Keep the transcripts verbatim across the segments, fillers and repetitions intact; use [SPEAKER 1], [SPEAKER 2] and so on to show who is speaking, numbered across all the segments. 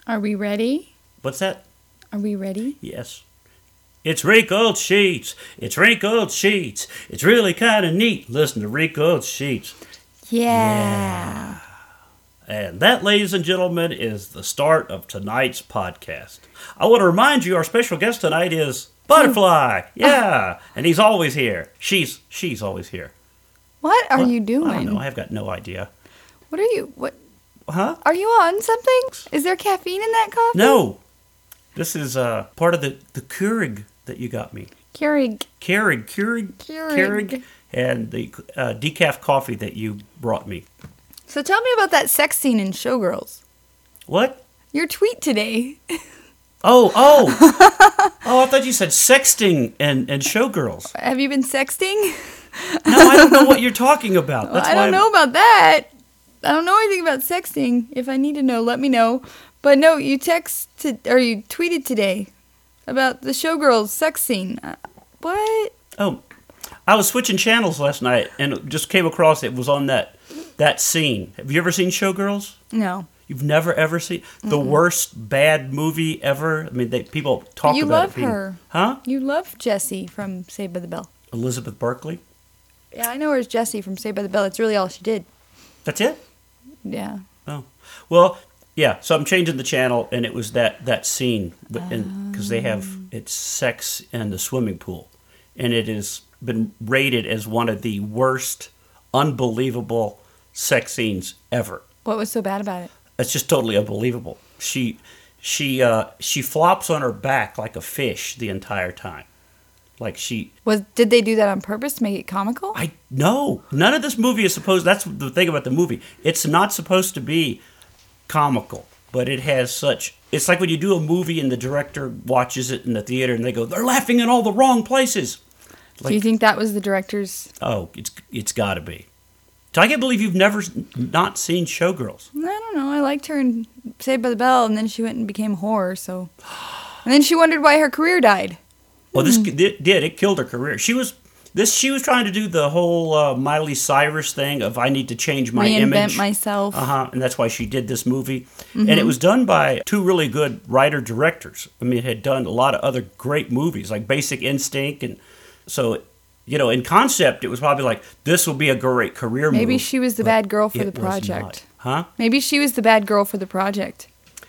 [SPEAKER 1] Are we ready?
[SPEAKER 2] What's that?
[SPEAKER 1] Are we ready?
[SPEAKER 2] Yes. It's wrinkled sheets. It's wrinkled sheets. It's really kind of neat. Listen to wrinkled sheets.
[SPEAKER 1] Yeah.
[SPEAKER 2] Yeah. And that, ladies and gentlemen, is the start of tonight's podcast. I want to remind you our special guest tonight is Butterfly. Yeah. And he's always here. She's she's always here.
[SPEAKER 1] What are
[SPEAKER 2] What?
[SPEAKER 1] you doing?
[SPEAKER 2] I don't know. I've got no idea.
[SPEAKER 1] What are you? What?
[SPEAKER 2] Huh?
[SPEAKER 1] Are you on something? Is there caffeine in that coffee?
[SPEAKER 2] No. This is uh, part of the, the Keurig that you got me.
[SPEAKER 1] Keurig.
[SPEAKER 2] Keurig, Keurig,
[SPEAKER 1] Keurig.
[SPEAKER 2] and the uh, decaf coffee that you brought me.
[SPEAKER 1] So tell me about that sex scene in Showgirls.
[SPEAKER 2] What?
[SPEAKER 1] Your tweet today.
[SPEAKER 2] Oh, oh. oh, I thought you said sexting and, and Showgirls.
[SPEAKER 1] Have you been sexting?
[SPEAKER 2] No, I don't know what you're talking about. That's
[SPEAKER 1] I
[SPEAKER 2] why
[SPEAKER 1] don't
[SPEAKER 2] I'm-
[SPEAKER 1] know about that. I don't know anything about sexting. If I need to know, let me know. But no, you texted or you tweeted today about the Showgirls sex scene. Uh, what?
[SPEAKER 2] Oh, I was switching channels last night and it just came across it was on that that scene. Have you ever seen Showgirls?
[SPEAKER 1] No.
[SPEAKER 2] You've never ever seen the
[SPEAKER 1] Mm-mm.
[SPEAKER 2] worst bad movie ever? I mean, they, people talk
[SPEAKER 1] You
[SPEAKER 2] about
[SPEAKER 1] love
[SPEAKER 2] it being,
[SPEAKER 1] her.
[SPEAKER 2] Huh?
[SPEAKER 1] You love Jessie from Saved by the Bell.
[SPEAKER 2] Elizabeth Berkley?
[SPEAKER 1] Yeah, I know her as Jessie from Saved by the Bell. That's really all she did.
[SPEAKER 2] That's it?
[SPEAKER 1] Yeah.
[SPEAKER 2] Oh, well, yeah. So I'm changing the channel, and it was that that scene, because they have it's sex in the swimming pool, and it has been rated as one of the worst, unbelievable sex scenes ever.
[SPEAKER 1] What was so bad about it?
[SPEAKER 2] It's just totally unbelievable. She she uh, she flops on her back like a fish the entire time, like she.
[SPEAKER 1] Was did they do that on purpose to make it comical?
[SPEAKER 2] I no, none of this movie is supposed. That's the thing about the movie. It's not supposed to be comical, but it has such. It's like when you do a movie and the director watches it in the theater and they go, "They're laughing in all the wrong places." Like,
[SPEAKER 1] do you think that was the director's?
[SPEAKER 2] oh, it's it's got to be. So I can't believe you've never s- not seen Showgirls.
[SPEAKER 1] I don't know. I liked her in Saved by the Bell, and then she went and became a whore. So, and then she wondered why her career died.
[SPEAKER 2] Well, this it did. It killed her career. She was this. She was trying to do the whole uh, Miley Cyrus thing of I need to change my
[SPEAKER 1] Reinvent
[SPEAKER 2] image.
[SPEAKER 1] myself.
[SPEAKER 2] Uh huh. And that's why she did this movie. And it was done by two really good writer directors. I mean, it had done a lot of other great movies like Basic Instinct, and so you know, in concept, it was probably like this will be a great career movie.
[SPEAKER 1] Maybe she was the bad girl for the
[SPEAKER 2] it was
[SPEAKER 1] project.
[SPEAKER 2] not. Huh?
[SPEAKER 1] Maybe she was the bad girl for the project.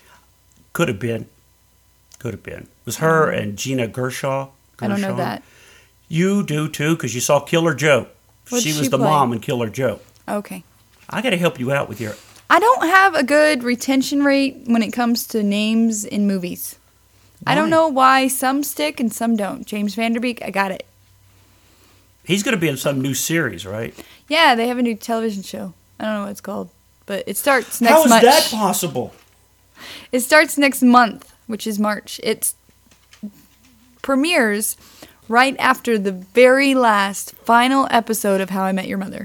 [SPEAKER 2] Could have been. Could have been. It was her and Gina Gershaw.
[SPEAKER 1] I don't know
[SPEAKER 2] Gershon.
[SPEAKER 1] that.
[SPEAKER 2] You do too, because you saw Killer Joe.
[SPEAKER 1] What'd
[SPEAKER 2] she was
[SPEAKER 1] she
[SPEAKER 2] the
[SPEAKER 1] play?
[SPEAKER 2] mom in Killer Joe.
[SPEAKER 1] Okay.
[SPEAKER 2] I got to help you out with your.
[SPEAKER 1] I don't have a good retention rate when it comes to names in movies. I don't
[SPEAKER 2] Why?
[SPEAKER 1] know why some stick and some don't. James Vanderbeek, I got it.
[SPEAKER 2] He's going to be in some new series, right?
[SPEAKER 1] Yeah, they have a new television show. I don't know what it's called, but it starts next
[SPEAKER 2] How is
[SPEAKER 1] month.
[SPEAKER 2] that possible?
[SPEAKER 1] It starts next month, which is March. It premieres right after the very last final episode of How I Met Your Mother.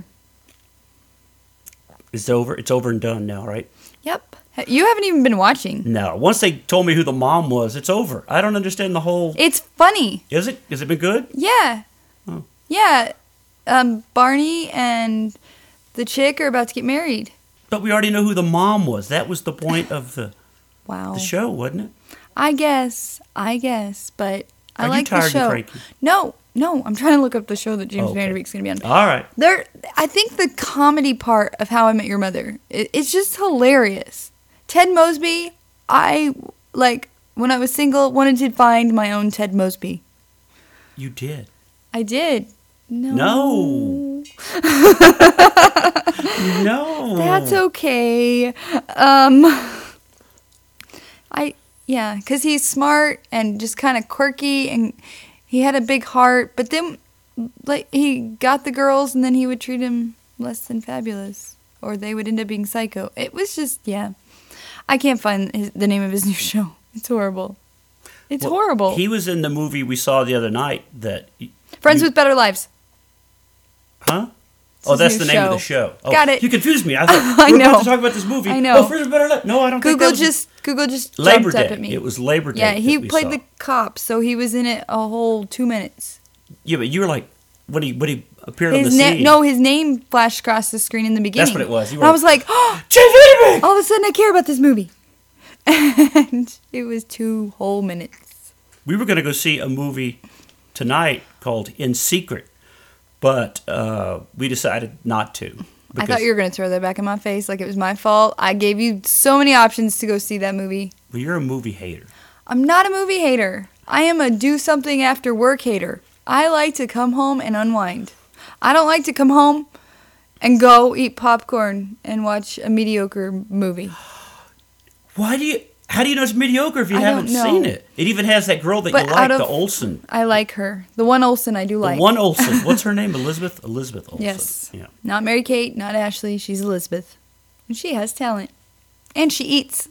[SPEAKER 2] It's over. It's over and done now, right?
[SPEAKER 1] Yep. You haven't even been watching.
[SPEAKER 2] No. Once they told me who the mom was, it's over. I don't understand the whole.
[SPEAKER 1] It's funny.
[SPEAKER 2] Is it? Has it been good?
[SPEAKER 1] Yeah.
[SPEAKER 2] Oh.
[SPEAKER 1] Yeah. Um, Barney and the chick are about to get married.
[SPEAKER 2] But we already know who the mom was. That was the point of the
[SPEAKER 1] Wow.
[SPEAKER 2] the show, wasn't it?
[SPEAKER 1] I guess. I guess. But I
[SPEAKER 2] Are you
[SPEAKER 1] like
[SPEAKER 2] tired
[SPEAKER 1] the
[SPEAKER 2] and
[SPEAKER 1] show.
[SPEAKER 2] cranky?
[SPEAKER 1] No. No. I'm trying to look up the show that James
[SPEAKER 2] Okay.
[SPEAKER 1] Vanderbeek's going to be on.
[SPEAKER 2] All right.
[SPEAKER 1] There, I think the comedy part of How I Met Your Mother, it, it's just hilarious. Ted Mosby, I, like, when I was single, wanted to find my own Ted Mosby.
[SPEAKER 2] You did.
[SPEAKER 1] I did. No.
[SPEAKER 2] No. No.
[SPEAKER 1] That's okay. Um, I, yeah, because he's smart and just kind of quirky, and he had a big heart, but then, like, he got the girls, and then he would treat them less than fabulous, or they would end up being psycho. It was just, yeah. I can't find his, the name of his new show. It's horrible. It's
[SPEAKER 2] Well,
[SPEAKER 1] horrible.
[SPEAKER 2] He was in the movie we saw the other night. That
[SPEAKER 1] Friends
[SPEAKER 2] you-
[SPEAKER 1] with Better Lives.
[SPEAKER 2] Huh?
[SPEAKER 1] It's
[SPEAKER 2] Oh,
[SPEAKER 1] his
[SPEAKER 2] that's
[SPEAKER 1] new
[SPEAKER 2] the name of the
[SPEAKER 1] show.
[SPEAKER 2] show. Oh,
[SPEAKER 1] Got it.
[SPEAKER 2] You confused me. I thought
[SPEAKER 1] I
[SPEAKER 2] we were
[SPEAKER 1] know.
[SPEAKER 2] about to talk about this movie.
[SPEAKER 1] I know.
[SPEAKER 2] Oh, Friends with Better Life. No, I don't think
[SPEAKER 1] Google
[SPEAKER 2] that was
[SPEAKER 1] just Google just
[SPEAKER 2] Labor
[SPEAKER 1] jumped
[SPEAKER 2] Day.
[SPEAKER 1] up at me.
[SPEAKER 2] It was Labor Day.
[SPEAKER 1] Yeah, he
[SPEAKER 2] that we
[SPEAKER 1] played
[SPEAKER 2] saw.
[SPEAKER 1] the cop, so he was in it a whole two minutes.
[SPEAKER 2] Yeah, but you were like when he when he appeared on the
[SPEAKER 1] His na-
[SPEAKER 2] scene.
[SPEAKER 1] no, his name flashed across the screen in the beginning.
[SPEAKER 2] That's what it was. You
[SPEAKER 1] And
[SPEAKER 2] were
[SPEAKER 1] I was like, oh,
[SPEAKER 2] Jay Vanderbeek!
[SPEAKER 1] all of a sudden I care about this movie. And it was two whole minutes.
[SPEAKER 2] We were going to go see a movie tonight called In Secret, but uh, we decided not to.
[SPEAKER 1] I thought you were going to throw that back in my face like it was my fault. I gave you so many options to go see that movie.
[SPEAKER 2] Well, you're a movie hater.
[SPEAKER 1] I'm not a movie hater. I am a do something after work hater. I like to come home and unwind. I don't like to come home and go eat popcorn and watch a mediocre movie.
[SPEAKER 2] Why do you... How do you know it's mediocre if you
[SPEAKER 1] I
[SPEAKER 2] haven't
[SPEAKER 1] don't know.
[SPEAKER 2] seen it? It even has that girl that
[SPEAKER 1] But
[SPEAKER 2] you like,
[SPEAKER 1] out of-
[SPEAKER 2] the Olsen.
[SPEAKER 1] I like her. The one Olsen I do
[SPEAKER 2] The
[SPEAKER 1] like.
[SPEAKER 2] one Olsen. What's her name? Elizabeth? Elizabeth Olsen.
[SPEAKER 1] Yes.
[SPEAKER 2] Yeah.
[SPEAKER 1] Not Mary Kate, not Ashley. She's Elizabeth. And she has talent. And she eats.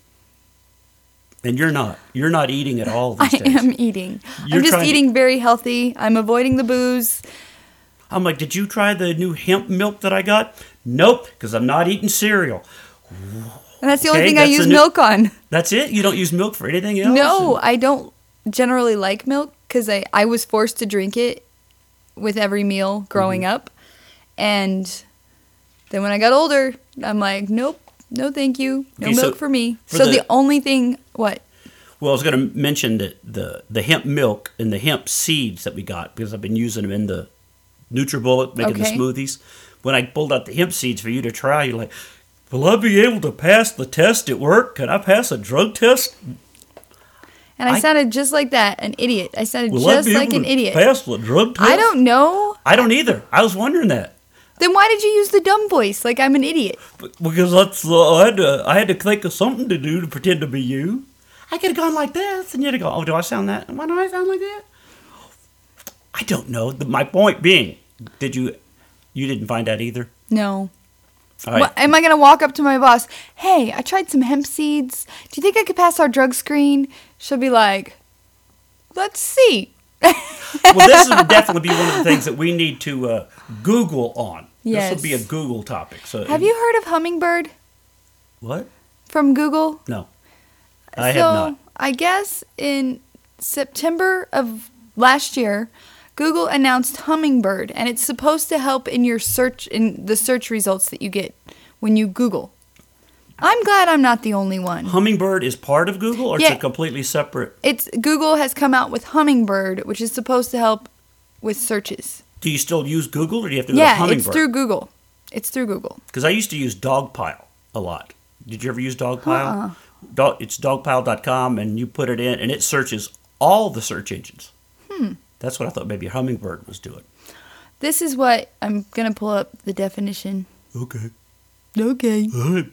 [SPEAKER 2] And you're not. You're not eating at all these
[SPEAKER 1] I
[SPEAKER 2] days.
[SPEAKER 1] am eating.
[SPEAKER 2] You're
[SPEAKER 1] I'm just
[SPEAKER 2] trying to-
[SPEAKER 1] eating very healthy. I'm avoiding the booze.
[SPEAKER 2] I'm like, did you try the new hemp milk that I got? Nope, because I'm not eating cereal.
[SPEAKER 1] And that's the
[SPEAKER 2] Okay,
[SPEAKER 1] only thing I
[SPEAKER 2] that's a
[SPEAKER 1] use
[SPEAKER 2] new-
[SPEAKER 1] milk on.
[SPEAKER 2] That's it? You don't use milk for anything else?
[SPEAKER 1] No, I don't generally like milk because I, I was forced to drink it with every meal growing
[SPEAKER 2] Mm-hmm.
[SPEAKER 1] up. And then when I got older, I'm like, nope, no thank you. No
[SPEAKER 2] Okay, so
[SPEAKER 1] milk for me.
[SPEAKER 2] for
[SPEAKER 1] so
[SPEAKER 2] the-
[SPEAKER 1] the, only thing, what?
[SPEAKER 2] Well, I was going to mention that the, the hemp milk and the hemp seeds that we got, because I've been using them in the NutriBullet, making
[SPEAKER 1] Okay.
[SPEAKER 2] the smoothies. When I pulled out the hemp seeds for you to try, you're like, will I be able to pass the test at work? Can I pass a drug test?
[SPEAKER 1] And I,
[SPEAKER 2] I-
[SPEAKER 1] sounded just like that, an idiot. I sounded
[SPEAKER 2] Will I
[SPEAKER 1] just
[SPEAKER 2] be
[SPEAKER 1] like
[SPEAKER 2] able
[SPEAKER 1] an
[SPEAKER 2] to
[SPEAKER 1] idiot.
[SPEAKER 2] pass the drug test?
[SPEAKER 1] I don't know.
[SPEAKER 2] I don't either. I was wondering that.
[SPEAKER 1] Then why did you use the dumb voice like I'm an idiot?
[SPEAKER 2] But- Because that's uh, I had to I had to think of something to do to pretend to be you. I could have gone like this, and you'd have gone, oh, do I sound that? Why do I sound like that? I don't know. The, my point being, did you you didn't find out either?
[SPEAKER 1] No.
[SPEAKER 2] All right.
[SPEAKER 1] What, am I going to walk up to my boss? Hey, I tried some hemp seeds. Do you think I could pass our drug screen? She'll be like, let's see.
[SPEAKER 2] Well, this would definitely be one of the things that we need to uh, Google on.
[SPEAKER 1] Yes.
[SPEAKER 2] This will be a Google topic. So
[SPEAKER 1] Have you heard of Hummingbird
[SPEAKER 2] What?
[SPEAKER 1] from Google?
[SPEAKER 2] No, I
[SPEAKER 1] so,
[SPEAKER 2] have not.
[SPEAKER 1] I guess in September of last year, Google announced Hummingbird, and it's supposed to help in your search in the search results that you get when you Google. I'm glad I'm not the only one.
[SPEAKER 2] Hummingbird is part of Google, or
[SPEAKER 1] Yeah.
[SPEAKER 2] it's a completely separate?
[SPEAKER 1] It's Google has come out with Hummingbird, which is supposed to help with searches.
[SPEAKER 2] Do you still use Google, or do you have to go to
[SPEAKER 1] Yeah,
[SPEAKER 2] Hummingbird?
[SPEAKER 1] it's through Google. It's through Google.
[SPEAKER 2] Because I used to use Dogpile a lot. Did you ever use Dogpile?
[SPEAKER 1] Uh-uh.
[SPEAKER 2] Dog, it's dogpile dot com, and you put it in, and it searches all the search engines.
[SPEAKER 1] Hmm.
[SPEAKER 2] That's what I thought maybe Hummingbird was doing.
[SPEAKER 1] This is what I'm gonna pull up the definition.
[SPEAKER 2] Okay.
[SPEAKER 1] Okay.
[SPEAKER 2] All right.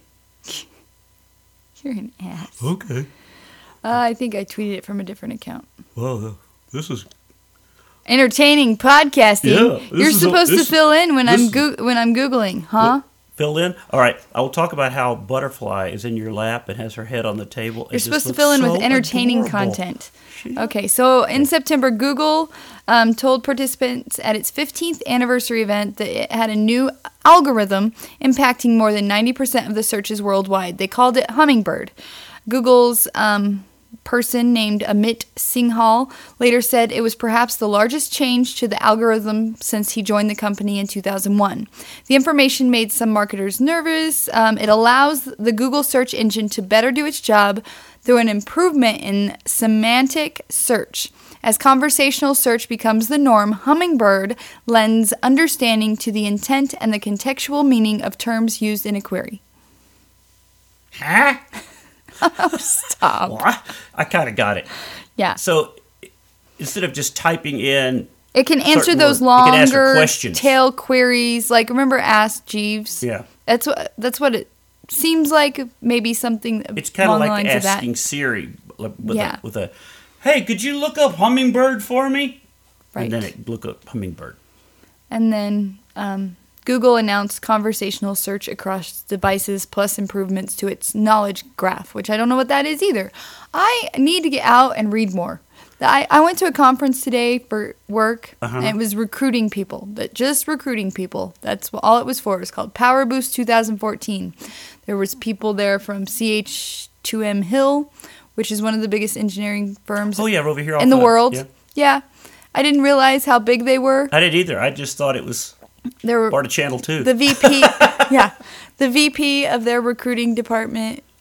[SPEAKER 1] You're an ass.
[SPEAKER 2] Okay.
[SPEAKER 1] Uh, I think I tweeted it from a different account.
[SPEAKER 2] Well, uh, this is...
[SPEAKER 1] Entertaining podcasting.
[SPEAKER 2] Yeah, this
[SPEAKER 1] You're
[SPEAKER 2] is a-
[SPEAKER 1] supposed
[SPEAKER 2] this-
[SPEAKER 1] to fill in when
[SPEAKER 2] this
[SPEAKER 1] I'm
[SPEAKER 2] is-
[SPEAKER 1] go- when I'm googling, huh?
[SPEAKER 2] Fill in? All right. I will talk about how Butterfly is in your lap and has her head on the table.
[SPEAKER 1] You're supposed to fill in with entertaining content.
[SPEAKER 2] She-
[SPEAKER 1] Okay, so in September, Google um, told participants at its fifteenth anniversary event that it had a new algorithm impacting more than ninety percent of the searches worldwide. They called it Hummingbird. Google's um, person named Amit Singhal later said it was perhaps the largest change to the algorithm since he joined the company in two thousand one. The information made some marketers nervous. Um, it allows the Google search engine to better do its job through an improvement in semantic search. As conversational search becomes the norm, Hummingbird lends understanding to the intent and the contextual meaning of terms used in a query.
[SPEAKER 2] Huh?
[SPEAKER 1] Oh, stop.
[SPEAKER 2] Well, I, I kind of got it.
[SPEAKER 1] Yeah.
[SPEAKER 2] So instead of just typing in,
[SPEAKER 1] It can answer
[SPEAKER 2] certain
[SPEAKER 1] those
[SPEAKER 2] words, it can answer
[SPEAKER 1] longer
[SPEAKER 2] questions.
[SPEAKER 1] tail queries. Like, remember Ask Jeeves?
[SPEAKER 2] yeah,
[SPEAKER 1] That's what that's what it seems like. Maybe something
[SPEAKER 2] it's kind of
[SPEAKER 1] along
[SPEAKER 2] like
[SPEAKER 1] the lines of that.
[SPEAKER 2] asking Siri with,
[SPEAKER 1] Yeah.
[SPEAKER 2] a, with a, hey, could you look up Hummingbird for me?
[SPEAKER 1] Right.
[SPEAKER 2] And then it look up Hummingbird.
[SPEAKER 1] And then um, Google announced conversational search across devices plus improvements to its knowledge graph, which I don't know what that is either. I need to get out and read more. I, I went to a conference today for work,
[SPEAKER 2] Uh-huh.
[SPEAKER 1] and it was recruiting people, but just recruiting people. That's what all it was for. It was called Power Boost twenty fourteen. There was people there from C H two M Hill, which is one of the biggest engineering firms
[SPEAKER 2] Oh yeah, over here
[SPEAKER 1] in the
[SPEAKER 2] off, uh,
[SPEAKER 1] world.
[SPEAKER 2] Yeah.
[SPEAKER 1] Yeah. I didn't realize how big they were.
[SPEAKER 2] I didn't either. I just thought it was
[SPEAKER 1] There were
[SPEAKER 2] part of Channel Two.
[SPEAKER 1] the V P, yeah, the V P of their recruiting department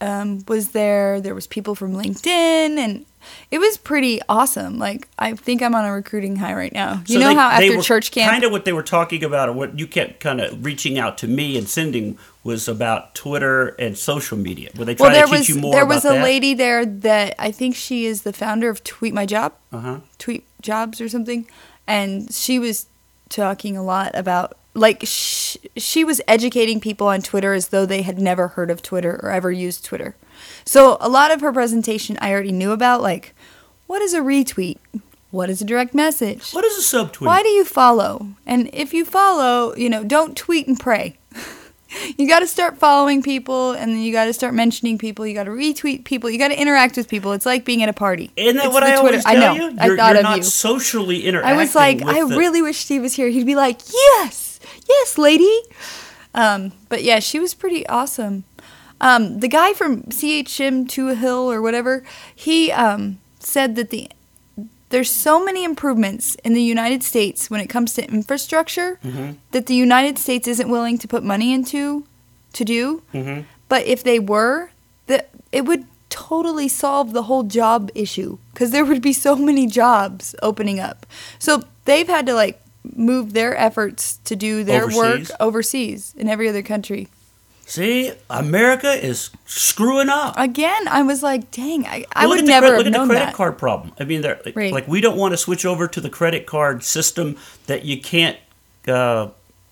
[SPEAKER 1] um, was there. There was people from LinkedIn, and it was pretty awesome. Like, I think I'm on a recruiting high right now. You
[SPEAKER 2] So
[SPEAKER 1] know
[SPEAKER 2] they-
[SPEAKER 1] how
[SPEAKER 2] they
[SPEAKER 1] after
[SPEAKER 2] were
[SPEAKER 1] church camp,
[SPEAKER 2] kind of what they were talking about, or what you kept kind of reaching out to me and sending was about Twitter and social media. Were they
[SPEAKER 1] well,
[SPEAKER 2] trying
[SPEAKER 1] there
[SPEAKER 2] to teach
[SPEAKER 1] was
[SPEAKER 2] you more
[SPEAKER 1] there
[SPEAKER 2] about
[SPEAKER 1] was a
[SPEAKER 2] that?
[SPEAKER 1] lady there that I think she is the founder of Tweet My Job,
[SPEAKER 2] Uh-huh.
[SPEAKER 1] Tweet Jobs or something, and she was talking a lot about, like, sh- she was educating people on Twitter as though they had never heard of Twitter or ever used Twitter. So a lot of her presentation I already knew about, like, what is a retweet? What is a direct message?
[SPEAKER 2] What is a subtweet?
[SPEAKER 1] Why do you follow? And if you follow, you know, don't tweet and pray. You got to start following people, and then you got to start mentioning people. You got to retweet people. You got to interact with people. It's like being at a party.
[SPEAKER 2] Isn't that
[SPEAKER 1] It's
[SPEAKER 2] what
[SPEAKER 1] the
[SPEAKER 2] I always tell
[SPEAKER 1] I know.
[SPEAKER 2] you?
[SPEAKER 1] I
[SPEAKER 2] You're,
[SPEAKER 1] thought
[SPEAKER 2] you're
[SPEAKER 1] of
[SPEAKER 2] not
[SPEAKER 1] you.
[SPEAKER 2] socially interacting.
[SPEAKER 1] I was like,
[SPEAKER 2] with
[SPEAKER 1] I
[SPEAKER 2] the-
[SPEAKER 1] really wish Steve was here. He'd be like, yes, yes, lady. Um, but yeah, she was pretty awesome. Um, the guy from C H M to a Hill or whatever, he um, said that the there's so many improvements in the United States when it comes to infrastructure
[SPEAKER 2] Mhm.
[SPEAKER 1] that the United States isn't willing to put money into to do.
[SPEAKER 2] Mhm.
[SPEAKER 1] But if they were, that it would totally solve the whole job issue because there would be so many jobs opening up. So they've had to like move their efforts to do their work
[SPEAKER 2] Overseas?
[SPEAKER 1] overseas in every other country.
[SPEAKER 2] See, America is screwing up.
[SPEAKER 1] Again, I was like, dang, I, I
[SPEAKER 2] Well, look
[SPEAKER 1] would
[SPEAKER 2] at the
[SPEAKER 1] never
[SPEAKER 2] cre-
[SPEAKER 1] have
[SPEAKER 2] look at the
[SPEAKER 1] known
[SPEAKER 2] credit
[SPEAKER 1] that.
[SPEAKER 2] card problem. I mean, they're,
[SPEAKER 1] Right.
[SPEAKER 2] like we don't want to switch over to the credit card system that you can't, uh,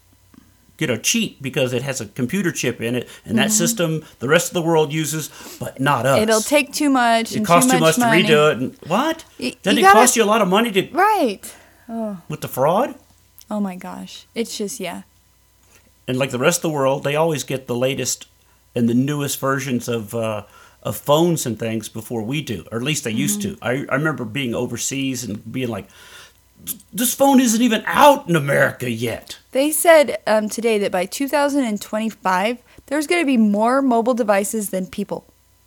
[SPEAKER 2] you know, cheat because it has a computer chip in it, and that system the rest of the world uses, but not us.
[SPEAKER 1] Mm-hmm. It'll take too much.
[SPEAKER 2] It
[SPEAKER 1] and
[SPEAKER 2] costs
[SPEAKER 1] too
[SPEAKER 2] too
[SPEAKER 1] much
[SPEAKER 2] much
[SPEAKER 1] money.
[SPEAKER 2] to redo it. And what?
[SPEAKER 1] Y-
[SPEAKER 2] Doesn't
[SPEAKER 1] you
[SPEAKER 2] it
[SPEAKER 1] gotta-
[SPEAKER 2] cost you a lot of money to
[SPEAKER 1] Right.
[SPEAKER 2] with the fraud?
[SPEAKER 1] Oh my gosh. It's just, yeah.
[SPEAKER 2] And like the rest of the world, they always get the latest and the newest versions of uh, of phones and things before we do, or at least they used
[SPEAKER 1] Mm-hmm.
[SPEAKER 2] to. I, I remember being overseas and being like, "This phone isn't even out in America yet."
[SPEAKER 1] They said um, today that by two thousand twenty-five, there's going to be more mobile devices than people.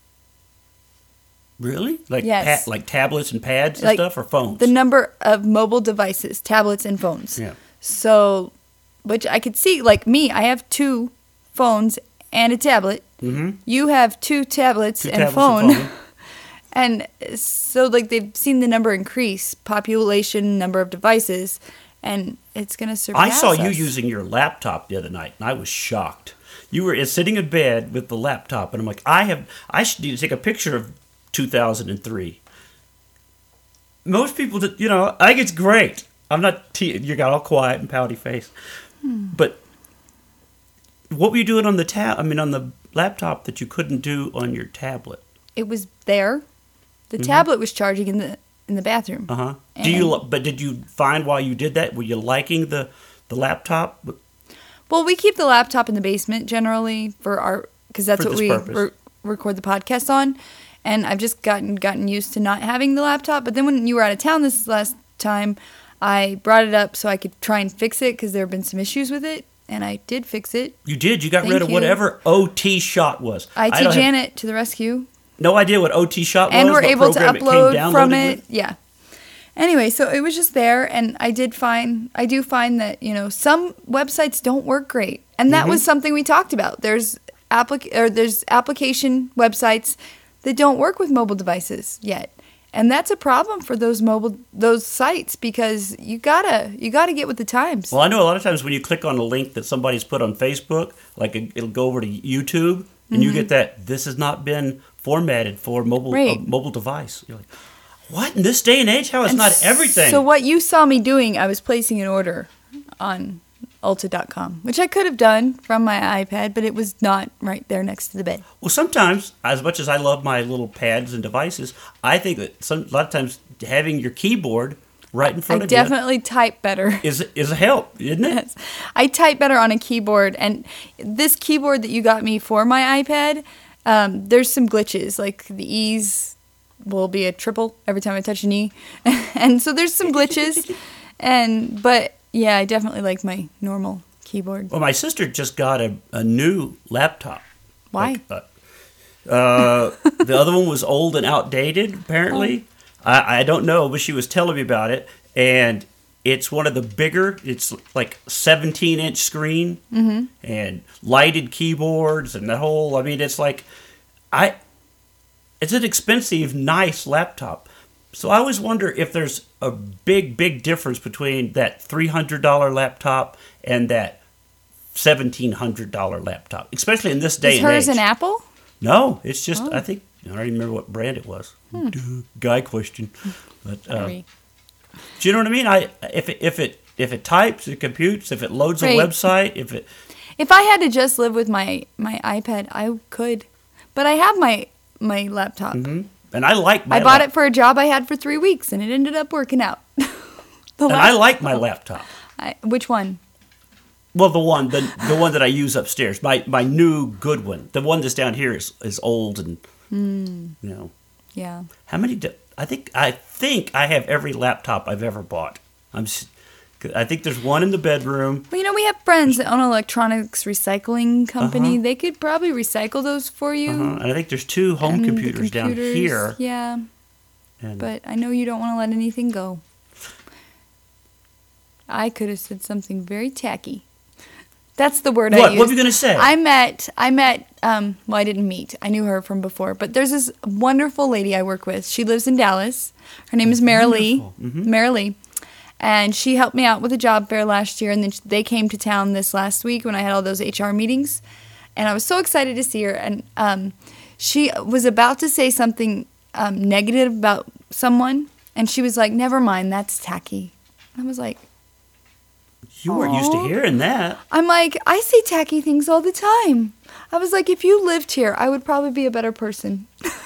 [SPEAKER 2] Really? Like
[SPEAKER 1] Yes.
[SPEAKER 2] pa- like tablets and pads and
[SPEAKER 1] Like,
[SPEAKER 2] stuff, or phones?
[SPEAKER 1] The number of mobile devices, tablets and phones.
[SPEAKER 2] Yeah.
[SPEAKER 1] So, which I could see, like me, I have two phones and a tablet.
[SPEAKER 2] Mm-hmm.
[SPEAKER 1] You have two tablets
[SPEAKER 2] Two
[SPEAKER 1] and a
[SPEAKER 2] tablets
[SPEAKER 1] phone.
[SPEAKER 2] and phone.
[SPEAKER 1] And so, like, they've seen the number increase, population, number of devices, and it's going to surpass
[SPEAKER 2] I saw you
[SPEAKER 1] us.
[SPEAKER 2] using your laptop the other night, and I was shocked. You were sitting in bed with the laptop, and I'm like, I have, I should need to take a picture of two thousand three. Most people, that you know, I think it's great. I'm not, te- you got all quiet and pouty face,
[SPEAKER 1] Hmm.
[SPEAKER 2] but what were you doing on the tab? I mean, on the laptop that you couldn't do on your tablet?
[SPEAKER 1] It was there. The
[SPEAKER 2] Mm-hmm.
[SPEAKER 1] tablet was charging in the in the bathroom.
[SPEAKER 2] Uh huh. Do you?
[SPEAKER 1] And-
[SPEAKER 2] li- But did you find while you did that? Were you liking the the laptop?
[SPEAKER 1] Well, we keep the laptop in the basement generally for our because that's
[SPEAKER 2] For
[SPEAKER 1] what
[SPEAKER 2] this
[SPEAKER 1] we
[SPEAKER 2] purpose.
[SPEAKER 1] re- record the podcast on. And I've just gotten gotten used to not having the laptop. But then when you were out of town this last time, I brought it up so I could try and fix it because there have been some issues with it, and I did fix it.
[SPEAKER 2] You did. You got
[SPEAKER 1] Thank
[SPEAKER 2] rid of
[SPEAKER 1] you.
[SPEAKER 2] whatever O T shot was.
[SPEAKER 1] I T
[SPEAKER 2] don't have
[SPEAKER 1] Janet to the rescue.
[SPEAKER 2] no idea what O T shot
[SPEAKER 1] And
[SPEAKER 2] was.
[SPEAKER 1] we're
[SPEAKER 2] what
[SPEAKER 1] able to
[SPEAKER 2] program it came
[SPEAKER 1] upload from
[SPEAKER 2] downloaded
[SPEAKER 1] it.
[SPEAKER 2] with.
[SPEAKER 1] Yeah. Anyway, so it was just there, and I did find, I do find that, you know, some websites don't work great. And that
[SPEAKER 2] Mm-hmm.
[SPEAKER 1] was something we talked about. There's applic- or there's application websites that don't work with mobile devices yet. And that's a problem for those mobile those sites because you gotta you gotta get with the times.
[SPEAKER 2] Well, I know a lot of times when you click on a link that somebody's put on Facebook, like it- it'll go over to YouTube, and you get that this has not been formatted for mobile
[SPEAKER 1] Right.
[SPEAKER 2] a mobile device. You're like, what in this day and age? How it's
[SPEAKER 1] And
[SPEAKER 2] not everything?
[SPEAKER 1] So what you saw me doing, I was placing an order on Ulta dot com, which I could have done from my iPad, but it was not right there next to the bed.
[SPEAKER 2] Well, sometimes, as much as I love my little pads and devices, I think that some a lot of times having your keyboard right in front
[SPEAKER 1] I
[SPEAKER 2] of
[SPEAKER 1] definitely type better.
[SPEAKER 2] you is is a help, isn't it?
[SPEAKER 1] Yes. I type better on a keyboard, and this keyboard that you got me for my iPad, um, there's some glitches. Like the E's will be a triple every time I touch an E, and so there's some glitches. And but yeah, I definitely like my normal keyboard.
[SPEAKER 2] Well, my sister just got a, a new laptop.
[SPEAKER 1] Why?
[SPEAKER 2] Like, uh, uh, the other one was old and outdated, apparently. I, I don't know, but she was telling me about it. And it's one of the bigger, it's like seventeen inch screen and lighted keyboards and the whole, I mean, it's like, I, it's an expensive, nice laptop. So I always wonder if there's a big, big difference between that three hundred dollars laptop and that seventeen hundred dollars laptop, especially in this day
[SPEAKER 1] Is
[SPEAKER 2] and age.
[SPEAKER 1] hers an Apple?
[SPEAKER 2] No, it's just,
[SPEAKER 1] Oh.
[SPEAKER 2] I think, I don't even remember what brand it was.
[SPEAKER 1] Hmm.
[SPEAKER 2] Duh, guy question. But uh,
[SPEAKER 1] Sorry.
[SPEAKER 2] do you know what I mean? I if it, if it if it types, it computes. If it loads a
[SPEAKER 1] Right.
[SPEAKER 2] website, if it
[SPEAKER 1] If I had to just live with my, my iPad, I could. But I have my my laptop.
[SPEAKER 2] mhm. And I like my
[SPEAKER 1] I bought
[SPEAKER 2] lap-
[SPEAKER 1] it for a job I had for three weeks, and it ended up working out. the
[SPEAKER 2] and I like my laptop.
[SPEAKER 1] I, which one?
[SPEAKER 2] Well, the one the the one that I use upstairs, my my new good one. The one that's down here is is old and
[SPEAKER 1] Hmm.
[SPEAKER 2] you know.
[SPEAKER 1] Yeah.
[SPEAKER 2] How many? Do, I think I think I have every laptop I've ever bought. I'm. s- I think there's one in the bedroom.
[SPEAKER 1] Well, you know, we have friends that own an electronics recycling company.
[SPEAKER 2] Uh-huh.
[SPEAKER 1] They could probably recycle those for you.
[SPEAKER 2] Uh-huh. And I think there's two home
[SPEAKER 1] And the
[SPEAKER 2] computers, down
[SPEAKER 1] computers,
[SPEAKER 2] here.
[SPEAKER 1] Yeah,
[SPEAKER 2] And
[SPEAKER 1] but I know you don't want to let anything go. I could have said something very tacky. That's the word I
[SPEAKER 2] what?
[SPEAKER 1] used.
[SPEAKER 2] What were you gonna say?
[SPEAKER 1] I met, I met, um, well, I didn't meet. I knew her from before. But there's this wonderful lady I work with. She lives in Dallas. Her name is Marilee.
[SPEAKER 2] Wonderful. Mhm.
[SPEAKER 1] Marilee. And she helped me out with a job fair last year. And then they came to town this last week when I had all those H R meetings. And I was so excited to see her. And um, she was about to say something um, negative about someone. And she was like, never mind, that's tacky. I was like,
[SPEAKER 2] You weren't used to
[SPEAKER 1] Aw.
[SPEAKER 2] hearing that.
[SPEAKER 1] I'm like, I say tacky things all the time. I was like, if you lived here, I would probably be a better person.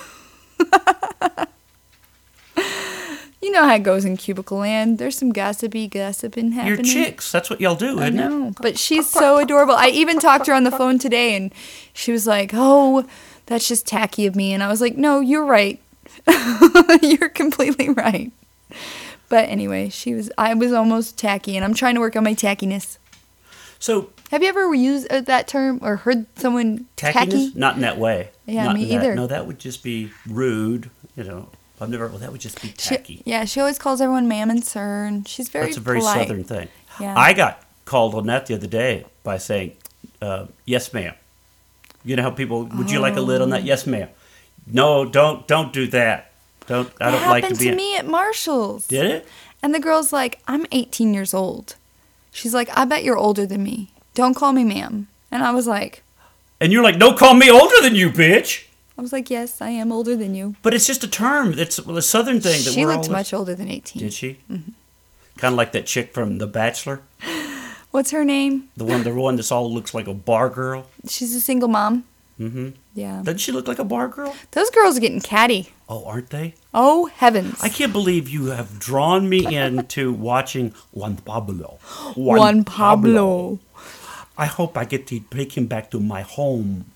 [SPEAKER 1] You know how it goes in cubicle land. There's some gossipy gossiping
[SPEAKER 2] You're
[SPEAKER 1] happening.
[SPEAKER 2] chicks. That's what y'all do,
[SPEAKER 1] I
[SPEAKER 2] isn't
[SPEAKER 1] know, but she's so adorable. I even talked to her on the phone today, and she was like, "Oh, that's just tacky of me." And I was like, "No, you're right. You're completely right." But anyway, she was. I was almost tacky, and I'm trying to work on my tackiness.
[SPEAKER 2] it? So
[SPEAKER 1] Have you ever used uh, that term or heard someone
[SPEAKER 2] tackiness?
[SPEAKER 1] tacky?
[SPEAKER 2] Not in that way.
[SPEAKER 1] Yeah,
[SPEAKER 2] Not
[SPEAKER 1] me
[SPEAKER 2] in that-
[SPEAKER 1] either.
[SPEAKER 2] No, that would just be rude. You know, I've never. Well, that would just be
[SPEAKER 1] She,
[SPEAKER 2] tacky.
[SPEAKER 1] yeah, she always calls everyone ma'am and sir, and she's very
[SPEAKER 2] That's a very
[SPEAKER 1] polite.
[SPEAKER 2] southern thing.
[SPEAKER 1] Yeah.
[SPEAKER 2] I got called on that the other day by saying, uh, "Yes, ma'am." You know how people, would you like a lid on that? Yes, ma'am. No, don't don't do that. Don't. I
[SPEAKER 1] That
[SPEAKER 2] don't like to
[SPEAKER 1] happened
[SPEAKER 2] be.
[SPEAKER 1] to me at Marshall's.
[SPEAKER 2] Did it?
[SPEAKER 1] And the girl's like, I'm eighteen years old. She's like, I bet you're older than me. Don't call me ma'am. And I was like,
[SPEAKER 2] And you're like, "Don't call me older than you, bitch."
[SPEAKER 1] I was like, yes, I am older than you.
[SPEAKER 2] But it's just a term. It's a southern thing. That
[SPEAKER 1] She
[SPEAKER 2] we're
[SPEAKER 1] looked
[SPEAKER 2] always-
[SPEAKER 1] much older than eighteen.
[SPEAKER 2] Did she? Kind of like that chick from The Bachelor,
[SPEAKER 1] What's her name?
[SPEAKER 2] the one, the one that's all looks like a bar girl.
[SPEAKER 1] She's a single mom.
[SPEAKER 2] Mm-hmm.
[SPEAKER 1] Yeah.
[SPEAKER 2] Doesn't she look like a bar girl?
[SPEAKER 1] Those girls are getting catty.
[SPEAKER 2] Oh, aren't they?
[SPEAKER 1] Oh, heavens.
[SPEAKER 2] I can't believe you have drawn me into watching Juan Pablo.
[SPEAKER 1] Juan Pablo.
[SPEAKER 2] I hope I get to take him back to my home.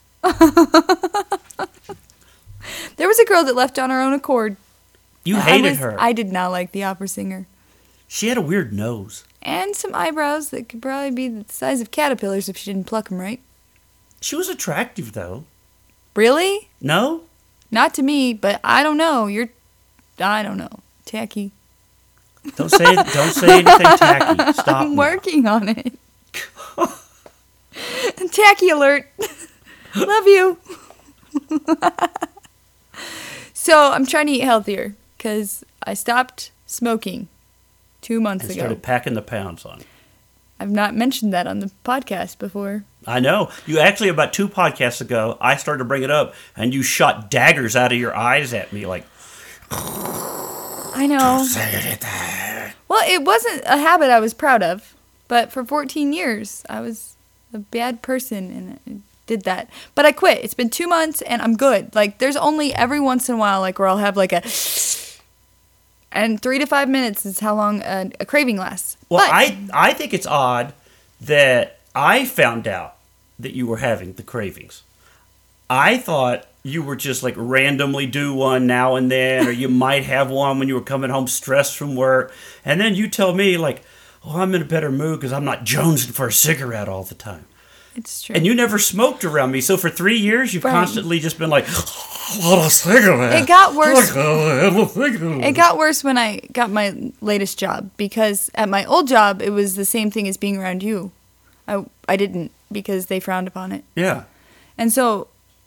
[SPEAKER 1] There was a girl that left on her own accord.
[SPEAKER 2] You
[SPEAKER 1] I
[SPEAKER 2] hated
[SPEAKER 1] was-
[SPEAKER 2] her.
[SPEAKER 1] I did not like the opera singer.
[SPEAKER 2] She had a weird nose.
[SPEAKER 1] And some eyebrows that could probably be the size of caterpillars if she didn't pluck them right.
[SPEAKER 2] She was attractive, though.
[SPEAKER 1] Really?
[SPEAKER 2] No?
[SPEAKER 1] Not to me, but I don't know. You're, I don't know. Tacky.
[SPEAKER 2] Don't say don't say anything tacky. Stop.
[SPEAKER 1] I'm
[SPEAKER 2] now.
[SPEAKER 1] working on it. Tacky alert. Love you. So I'm trying to eat healthier because I stopped smoking two months
[SPEAKER 2] And
[SPEAKER 1] ago.
[SPEAKER 2] started packing the pounds on.
[SPEAKER 1] I've not mentioned that on the podcast before.
[SPEAKER 2] I know. You actually, about two podcasts ago, I started to bring it up, and you shot daggers out of your eyes at me, like,
[SPEAKER 1] I know.
[SPEAKER 2] say anything.
[SPEAKER 1] Well, it wasn't a habit I was proud of, but for fourteen years, I was a bad person and I did that. But I quit. It's been two months and I'm good. Like, there's only every once in a while, like, where I'll have like a, and three to five minutes is how long a, a craving lasts.
[SPEAKER 2] Well,
[SPEAKER 1] But-
[SPEAKER 2] I I think it's odd that I found out that you were having the cravings. I thought you were just like randomly do one now and then, or you might have one when you were coming home stressed from work, and then you tell me like, "Oh, I'm in a better mood because I'm not jonesing for a cigarette all the time."
[SPEAKER 1] It's true.
[SPEAKER 2] And you never smoked around me, so for three years you've
[SPEAKER 1] Right.
[SPEAKER 2] constantly just been like, "What a cigarette!"
[SPEAKER 1] It got worse.
[SPEAKER 2] Have a cigarette.
[SPEAKER 1] It got worse when I got my latest job because at my old job, it was the same thing as being around you. I, I didn't because they frowned upon it.
[SPEAKER 2] Yeah.
[SPEAKER 1] And so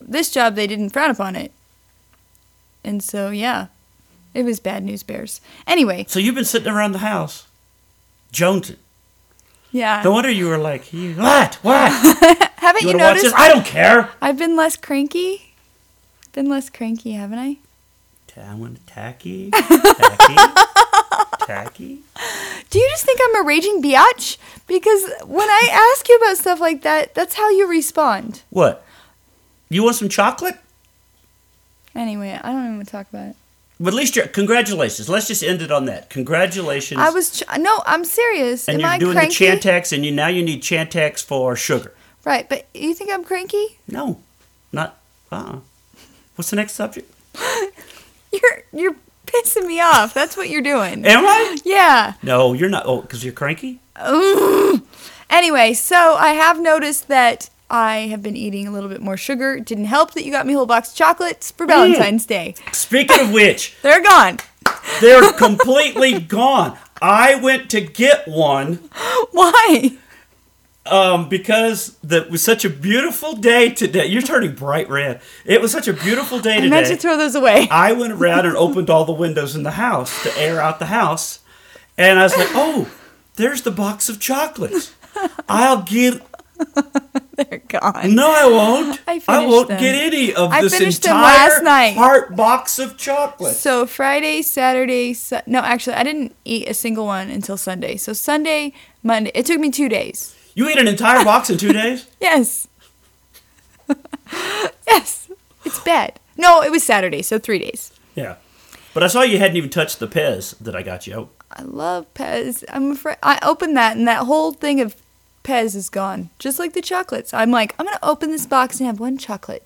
[SPEAKER 1] this job, they didn't frown upon it. And so, yeah, it was bad news bears. Anyway.
[SPEAKER 2] So you've been sitting around the house, jonesing.
[SPEAKER 1] Yeah.
[SPEAKER 2] No wonder you were like, what? What?
[SPEAKER 1] Haven't you,
[SPEAKER 2] you
[SPEAKER 1] noticed?
[SPEAKER 2] Watch this? I don't care.
[SPEAKER 1] I've been less cranky. Been less cranky, haven't I?
[SPEAKER 2] I want tacky, tacky, tacky.
[SPEAKER 1] Do you just think I'm a raging biatch? Because when I ask you about stuff like that, that's how you respond.
[SPEAKER 2] What? You want some chocolate?
[SPEAKER 1] Anyway, I don't even want to talk about it.
[SPEAKER 2] But at least you're, congratulations. Let's just end it on that. Congratulations.
[SPEAKER 1] I was ch- no, I'm serious.
[SPEAKER 2] And
[SPEAKER 1] Am
[SPEAKER 2] you're
[SPEAKER 1] I
[SPEAKER 2] doing
[SPEAKER 1] cranky?
[SPEAKER 2] the Chantix, and you now you need Chantix for sugar.
[SPEAKER 1] Right, but you think I'm cranky?
[SPEAKER 2] No, not. Uh-uh. What's the next subject?
[SPEAKER 1] You're you're pissing me off. That's what you're doing.
[SPEAKER 2] Am I?
[SPEAKER 1] Yeah.
[SPEAKER 2] No, you're not. Oh, because you're cranky?
[SPEAKER 1] Ugh. Anyway, so I have noticed that I have been eating a little bit more sugar. It didn't help that you got me a whole box of chocolates for Valentine's mm. Day.
[SPEAKER 2] Speaking of which.
[SPEAKER 1] They're gone.
[SPEAKER 2] They're completely gone. I went to get one.
[SPEAKER 1] Why?
[SPEAKER 2] Um, because the, it was such a beautiful day today. You're turning bright red. It was such a beautiful day today.
[SPEAKER 1] I meant to throw those away.
[SPEAKER 2] I went around and opened all the windows in the house to air out the house. And I was like, oh, there's the box of chocolates. I'll get...
[SPEAKER 1] They're gone.
[SPEAKER 2] No, I won't.
[SPEAKER 1] I,
[SPEAKER 2] I won't
[SPEAKER 1] them.
[SPEAKER 2] get any of
[SPEAKER 1] I
[SPEAKER 2] this
[SPEAKER 1] finished
[SPEAKER 2] entire
[SPEAKER 1] them last night.
[SPEAKER 2] heart box of chocolates.
[SPEAKER 1] So Friday, Saturday, su- no, actually, I didn't eat a single one until Sunday. So Sunday, Monday, it took me two days.
[SPEAKER 2] You ate an entire box in two days?
[SPEAKER 1] Yes. Yes. It's bad. No, it was Saturday, so three days.
[SPEAKER 2] Yeah. But I saw you hadn't even touched the Pez that I got you.
[SPEAKER 1] I love Pez. I'm afraid I opened that and that whole thing of Pez is gone. Just like the chocolates. I'm like, I'm going to open this box and have one chocolate.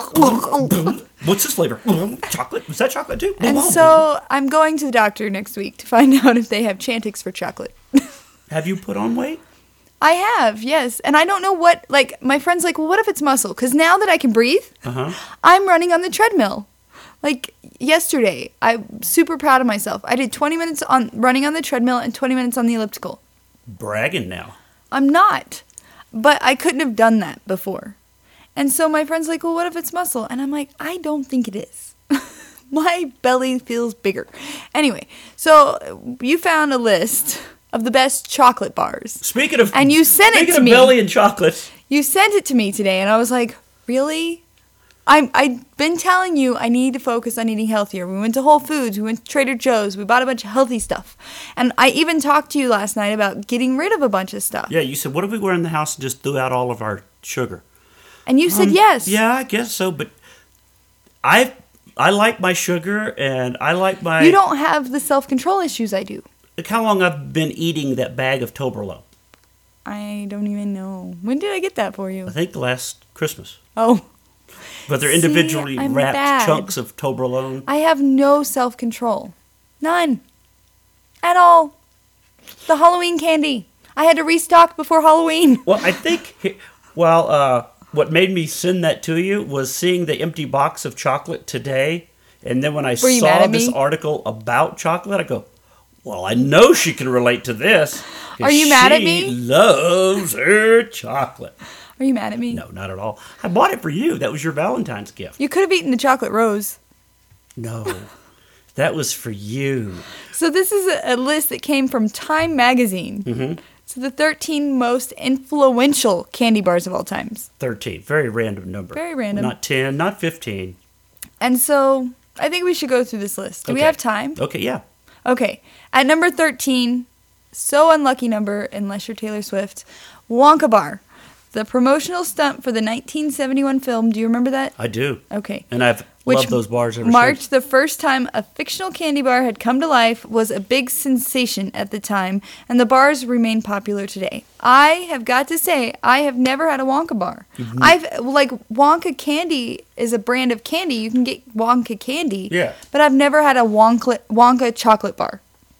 [SPEAKER 2] What's this flavor? Chocolate? Was that chocolate too?
[SPEAKER 1] And so I'm going to the doctor next week to find out if they have Chantix for chocolate.
[SPEAKER 2] Have you put on weight?
[SPEAKER 1] I have, yes. And I don't know what, like, my friend's like, well, what if it's muscle? Because now that I can breathe,
[SPEAKER 2] uh-huh.
[SPEAKER 1] I'm running on the treadmill. Like, yesterday, I'm super proud of myself. I did twenty minutes on running on the treadmill and twenty minutes on the elliptical.
[SPEAKER 2] Bragging now.
[SPEAKER 1] I'm not. But I couldn't have done that before. And so my friend's like, well, what if it's muscle? And I'm like, I don't think it is. My belly feels bigger. Anyway, so you found a list of the best chocolate bars.
[SPEAKER 2] Speaking of
[SPEAKER 1] and you sent it to
[SPEAKER 2] of
[SPEAKER 1] me.
[SPEAKER 2] belly and chocolate.
[SPEAKER 1] You sent it to me today, and I was like, really? I'm, I've been telling you I need to focus on eating healthier. We went to Whole Foods. We went to Trader Joe's. We bought a bunch of healthy stuff. And I even talked to you last night about getting rid of a bunch of stuff.
[SPEAKER 2] Yeah, you said, what if we were in the house and just threw out all of our sugar?
[SPEAKER 1] And you said
[SPEAKER 2] um,
[SPEAKER 1] yes.
[SPEAKER 2] Yeah, I guess so, but I I like my sugar, and I like my...
[SPEAKER 1] You don't have the self-control issues I do.
[SPEAKER 2] Look how long I've been eating that bag of Toblerone.
[SPEAKER 1] I don't even know. When did I get that for you?
[SPEAKER 2] I think last Christmas.
[SPEAKER 1] Oh.
[SPEAKER 2] But they're
[SPEAKER 1] See,
[SPEAKER 2] individually
[SPEAKER 1] I'm
[SPEAKER 2] wrapped
[SPEAKER 1] bad.
[SPEAKER 2] chunks of Toblerone.
[SPEAKER 1] I have no self-control. None. At all. The Halloween candy. I had to restock before Halloween.
[SPEAKER 2] Well, I think, well, uh, what made me send that to you was seeing the empty box of chocolate today. And then when I
[SPEAKER 1] Were you
[SPEAKER 2] saw
[SPEAKER 1] mad at
[SPEAKER 2] this
[SPEAKER 1] me?
[SPEAKER 2] article about chocolate, I go, well, I know she can relate to this.
[SPEAKER 1] Are you mad at
[SPEAKER 2] she
[SPEAKER 1] me?
[SPEAKER 2] loves her chocolate.
[SPEAKER 1] Are you mad at me?
[SPEAKER 2] No, not at all. I bought it for you. That was your Valentine's gift.
[SPEAKER 1] You could have eaten the chocolate rose.
[SPEAKER 2] No, that was for you.
[SPEAKER 1] So this is a, a list that came from Time Magazine.
[SPEAKER 2] Mm-hmm.
[SPEAKER 1] So the thirteen most influential candy bars of all times.
[SPEAKER 2] thirteen. Very random number.
[SPEAKER 1] Very random.
[SPEAKER 2] Not ten, not fifteen.
[SPEAKER 1] And so I think we should go through this list. Do we
[SPEAKER 2] Okay.
[SPEAKER 1] have time?
[SPEAKER 2] Okay, yeah.
[SPEAKER 1] Okay. At number thirteen, so unlucky number, unless you're Taylor Swift, Wonka Bar. The promotional stunt for the nineteen seventy-one film. Do you remember that?
[SPEAKER 2] I do.
[SPEAKER 1] Okay.
[SPEAKER 2] And I've
[SPEAKER 1] Which
[SPEAKER 2] loved those bars ever
[SPEAKER 1] marked
[SPEAKER 2] since.
[SPEAKER 1] the first time a fictional candy bar had come to life, was a big sensation at the time, and the bars remain popular today. I have got to say, I have never had a Wonka bar.
[SPEAKER 2] Mm-hmm.
[SPEAKER 1] I've, like, Wonka candy is a brand of candy. You can get Wonka candy.
[SPEAKER 2] Yeah.
[SPEAKER 1] But I've never had a Wonka, Wonka chocolate bar.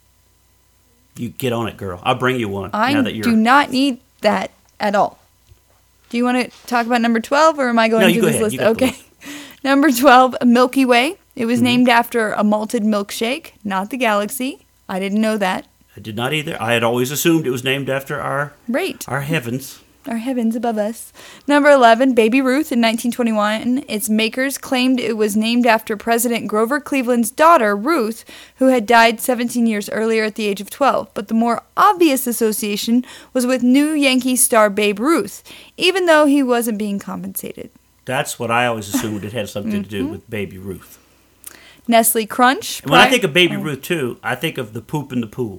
[SPEAKER 2] You get on it, girl. I'll bring you one.
[SPEAKER 1] I
[SPEAKER 2] now that you're...
[SPEAKER 1] do not need that at all. Do you want to talk about number twelve, or am I going
[SPEAKER 2] No,
[SPEAKER 1] through
[SPEAKER 2] you go
[SPEAKER 1] this
[SPEAKER 2] ahead.
[SPEAKER 1] list?
[SPEAKER 2] You got the
[SPEAKER 1] Okay. Number twelve, Milky Way. It was
[SPEAKER 2] Mm-hmm.
[SPEAKER 1] named after a malted milkshake, not the galaxy. I didn't know that.
[SPEAKER 2] I did not either. I had always assumed it was named after our
[SPEAKER 1] Right.
[SPEAKER 2] our heavens.
[SPEAKER 1] our heavens above us. Number eleven, Baby Ruth in nineteen twenty-one. Its makers claimed it was named after President Grover Cleveland's daughter, Ruth, who had died seventeen years earlier at the age of twelve. But the more obvious association was with New Yankees star Babe Ruth, even though he wasn't being compensated.
[SPEAKER 2] That's what I always assumed it had something to do with Baby Ruth.
[SPEAKER 1] Nestle Crunch.
[SPEAKER 2] And when I think of Baby oh. Ruth, too, I think of the poop in the pool.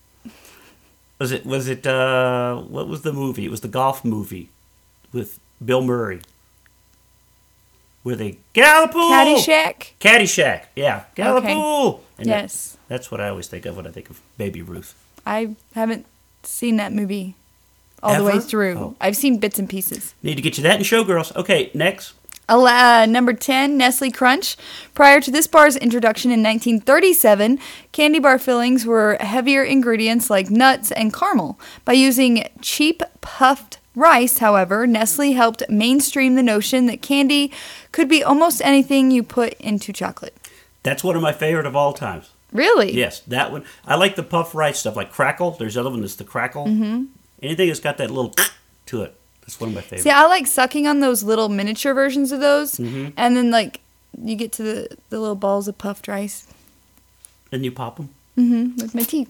[SPEAKER 2] Was it, was it, uh, what was the movie? It was the golf movie with Bill Murray. Where they, get out of the pool!
[SPEAKER 1] Caddyshack?
[SPEAKER 2] Caddyshack, yeah. Get out of the
[SPEAKER 1] Okay.
[SPEAKER 2] pool! And
[SPEAKER 1] Yes.
[SPEAKER 2] That, that's what I always think of when I think of Baby Ruth.
[SPEAKER 1] I haven't seen that movie all
[SPEAKER 2] Ever?
[SPEAKER 1] the way through.
[SPEAKER 2] Oh.
[SPEAKER 1] I've seen bits and pieces.
[SPEAKER 2] Need to get you that in Showgirls. Okay, next.
[SPEAKER 1] Uh, number ten, Nestle Crunch. Prior to this bar's introduction in nineteen thirty-seven, candy bar fillings were heavier ingredients like nuts and caramel. By using cheap puffed rice, however, Nestle helped mainstream the notion that candy could be almost anything you put into chocolate.
[SPEAKER 2] That's one of my favorite of all times.
[SPEAKER 1] Really?
[SPEAKER 2] Yes, that one. I like the puffed rice stuff, like Crackle. There's another one that's the Crackle.
[SPEAKER 1] Mm-hmm.
[SPEAKER 2] Anything that's got that little to it. That's one of my favorites.
[SPEAKER 1] See, I like sucking on those little miniature versions of those,
[SPEAKER 2] mm-hmm.
[SPEAKER 1] and then like you get to the, the little balls of puffed rice.
[SPEAKER 2] And you pop them?
[SPEAKER 1] Mm-hmm, with my teeth.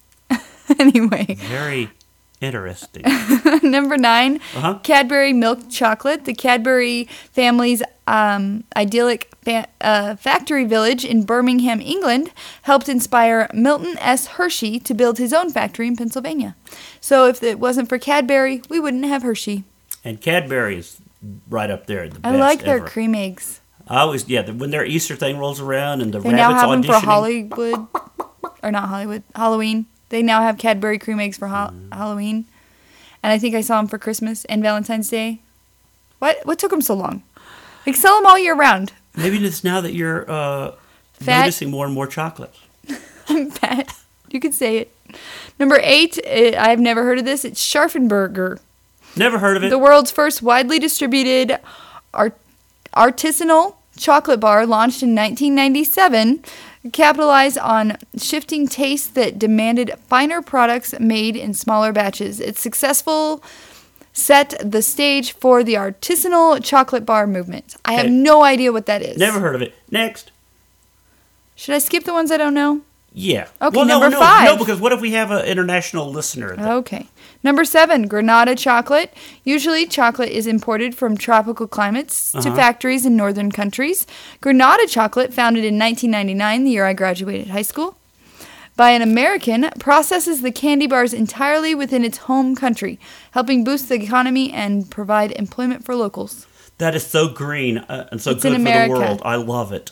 [SPEAKER 1] Anyway.
[SPEAKER 2] Very interesting.
[SPEAKER 1] Number nine,
[SPEAKER 2] uh-huh.
[SPEAKER 1] Cadbury Milk Chocolate. The Cadbury family's um, idyllic fa- uh, factory village in Birmingham, England, helped inspire Milton S. Hershey to build his own factory in Pennsylvania. So if it wasn't for Cadbury, we wouldn't have Hershey.
[SPEAKER 2] And Cadbury is right up there. The
[SPEAKER 1] I
[SPEAKER 2] best
[SPEAKER 1] like their
[SPEAKER 2] ever.
[SPEAKER 1] cream eggs.
[SPEAKER 2] I always, yeah, when their Easter thing rolls around and the
[SPEAKER 1] They now
[SPEAKER 2] rabbits
[SPEAKER 1] have them
[SPEAKER 2] auditioning.
[SPEAKER 1] for Hollywood, or not Hollywood, Halloween. They now have Cadbury cream eggs for ha-
[SPEAKER 2] Mm.
[SPEAKER 1] Halloween. And I think I saw them for Christmas and Valentine's Day. What What took them so long? Like, sell them all year round.
[SPEAKER 2] Maybe it's now that you're uh,
[SPEAKER 1] Fat.
[SPEAKER 2] noticing more and more chocolates.
[SPEAKER 1] I'm fat. You could say it. Number eight, eh, I've never heard of this. It's Scharfenberger.
[SPEAKER 2] Never heard of it.
[SPEAKER 1] The world's first widely distributed art- artisanal chocolate bar, launched in nineteen ninety-seven, capitalized on shifting tastes that demanded finer products made in smaller batches. Its successful set the stage for the artisanal chocolate bar movement. I have
[SPEAKER 2] Okay.
[SPEAKER 1] no idea what that is.
[SPEAKER 2] Never heard of it. Next.
[SPEAKER 1] Should I skip the ones I don't know?
[SPEAKER 2] Yeah.
[SPEAKER 1] Okay,
[SPEAKER 2] well, no,
[SPEAKER 1] number
[SPEAKER 2] no,
[SPEAKER 1] five.
[SPEAKER 2] No, because what if we have an international listener? That,
[SPEAKER 1] Okay. Number seven, Granada chocolate. Usually, chocolate is imported from tropical climates to
[SPEAKER 2] Uh-huh.
[SPEAKER 1] factories in northern countries. Granada chocolate, founded in nineteen ninety-nine, the year I graduated high school, by an American, processes the candy bars entirely within its home country, helping boost the economy and provide employment for locals.
[SPEAKER 2] that is so green uh, and so
[SPEAKER 1] It's
[SPEAKER 2] good
[SPEAKER 1] in
[SPEAKER 2] for
[SPEAKER 1] America.
[SPEAKER 2] the world. I love it.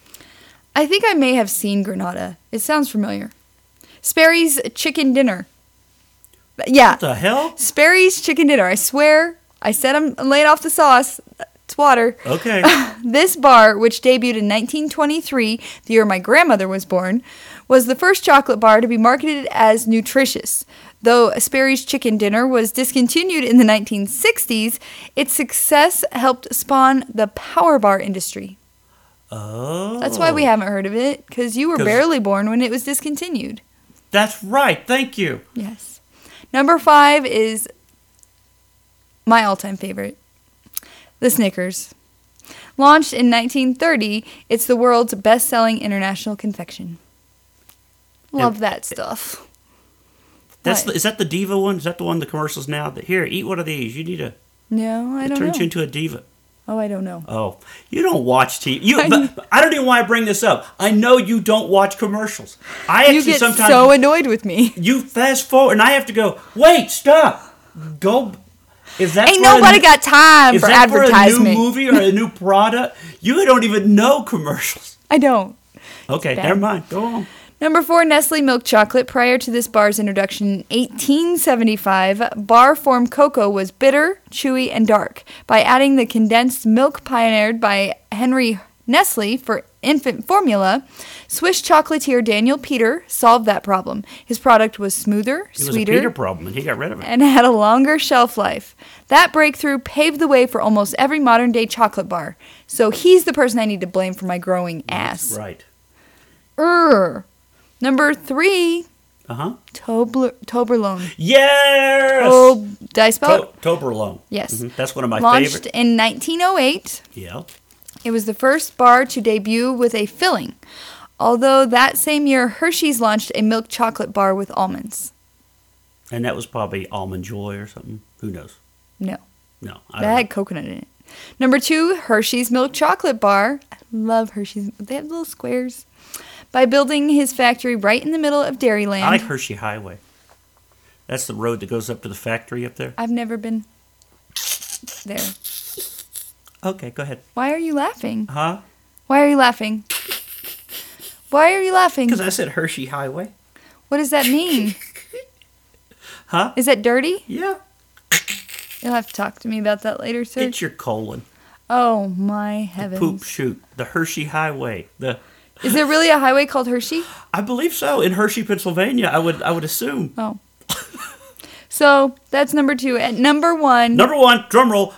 [SPEAKER 1] I think I may have seen Granada. It sounds familiar. Sperry's Chicken Dinner. Yeah.
[SPEAKER 2] What the hell?
[SPEAKER 1] Sperry's Chicken Dinner. I swear, I said I'm laid off the sauce. It's water.
[SPEAKER 2] Okay.
[SPEAKER 1] This bar, which debuted in nineteen twenty-three, the year my grandmother was born, was the first chocolate bar to be marketed as nutritious. Though Sperry's Chicken Dinner was discontinued in the nineteen sixties, its success helped spawn the power bar industry.
[SPEAKER 2] Oh.
[SPEAKER 1] That's why we haven't heard of it, because you were
[SPEAKER 2] 'Cause-
[SPEAKER 1] barely born when it was discontinued.
[SPEAKER 2] That's right. Thank you.
[SPEAKER 1] Yes. Number five is my all-time favorite, the Snickers. Launched in nineteen thirty, it's the world's best-selling international confection. Love
[SPEAKER 2] And-
[SPEAKER 1] that stuff.
[SPEAKER 2] That's
[SPEAKER 1] What?
[SPEAKER 2] the, is that the diva one? Is that the one the commercials now? That here, eat one of these. You need a.
[SPEAKER 1] No, I
[SPEAKER 2] It
[SPEAKER 1] don't
[SPEAKER 2] turns
[SPEAKER 1] know.
[SPEAKER 2] you into a diva.
[SPEAKER 1] Oh, I don't know.
[SPEAKER 2] Oh, you don't watch T V. You,
[SPEAKER 1] I-
[SPEAKER 2] but I don't even know why I bring this up. I know you don't watch commercials. I actually
[SPEAKER 1] You get
[SPEAKER 2] sometimes
[SPEAKER 1] so annoyed with me.
[SPEAKER 2] you fast forward, and I have to go. Wait, stop. Go. Is that
[SPEAKER 1] Ain't
[SPEAKER 2] for a
[SPEAKER 1] nobody
[SPEAKER 2] new-
[SPEAKER 1] got time
[SPEAKER 2] is
[SPEAKER 1] for
[SPEAKER 2] that for a
[SPEAKER 1] advertisement.
[SPEAKER 2] new movie or a new product? You don't even know commercials.
[SPEAKER 1] I don't.
[SPEAKER 2] Okay,
[SPEAKER 1] bad.
[SPEAKER 2] never mind. Go on.
[SPEAKER 1] Number four, Nestle Milk Chocolate. Prior to this bar's introduction in eighteen seventy-five, bar form cocoa was bitter, chewy, and dark. By adding the condensed milk pioneered by Henry Nestle for infant formula, Swiss chocolatier Daniel Peter solved that problem. His product was smoother,
[SPEAKER 2] It was a
[SPEAKER 1] sweeter,
[SPEAKER 2] Peter problem, and he got rid of it.
[SPEAKER 1] and had a longer shelf life. That breakthrough paved the way for almost every modern-day chocolate bar. So he's the person I need to blame for my growing ass.
[SPEAKER 2] Right.
[SPEAKER 1] Urgh. Number three,
[SPEAKER 2] Uh-huh.
[SPEAKER 1] Tobler- Toblerone.
[SPEAKER 2] Yes!
[SPEAKER 1] Oh, did I spell it?
[SPEAKER 2] To- Toblerone.
[SPEAKER 1] Yes.
[SPEAKER 2] Mhm. That's one of my
[SPEAKER 1] Launched
[SPEAKER 2] favorite.
[SPEAKER 1] in nineteen oh eight.
[SPEAKER 2] Yeah.
[SPEAKER 1] It was the first bar to debut with a filling. Although that same year, Hershey's launched a milk chocolate bar with almonds.
[SPEAKER 2] And that was probably Almond Joy or something. Who knows?
[SPEAKER 1] No.
[SPEAKER 2] No. I
[SPEAKER 1] That
[SPEAKER 2] don't
[SPEAKER 1] had coconut in it. Number two, Hershey's Milk Chocolate Bar. I love Hershey's. They have little squares. By building his factory right in the middle of Dairyland.
[SPEAKER 2] I like Hershey Highway. That's the road that goes up to the factory up there.
[SPEAKER 1] I've never been there.
[SPEAKER 2] Okay, go ahead.
[SPEAKER 1] Why are you laughing?
[SPEAKER 2] Huh?
[SPEAKER 1] Why are you laughing? Why are you laughing?
[SPEAKER 2] Because I said Hershey Highway.
[SPEAKER 1] What does that mean?
[SPEAKER 2] Huh?
[SPEAKER 1] Is that dirty?
[SPEAKER 2] Yeah.
[SPEAKER 1] You'll have to talk to me about that later, sir.
[SPEAKER 2] It's your colon.
[SPEAKER 1] Oh, my heavens.
[SPEAKER 2] Poop chute. The Hershey Highway. The
[SPEAKER 1] Is there really a highway called Hershey?
[SPEAKER 2] I believe so. In Hershey, Pennsylvania, I would I would assume.
[SPEAKER 1] Oh. So, that's number two. At number one,
[SPEAKER 2] Number one, drum roll.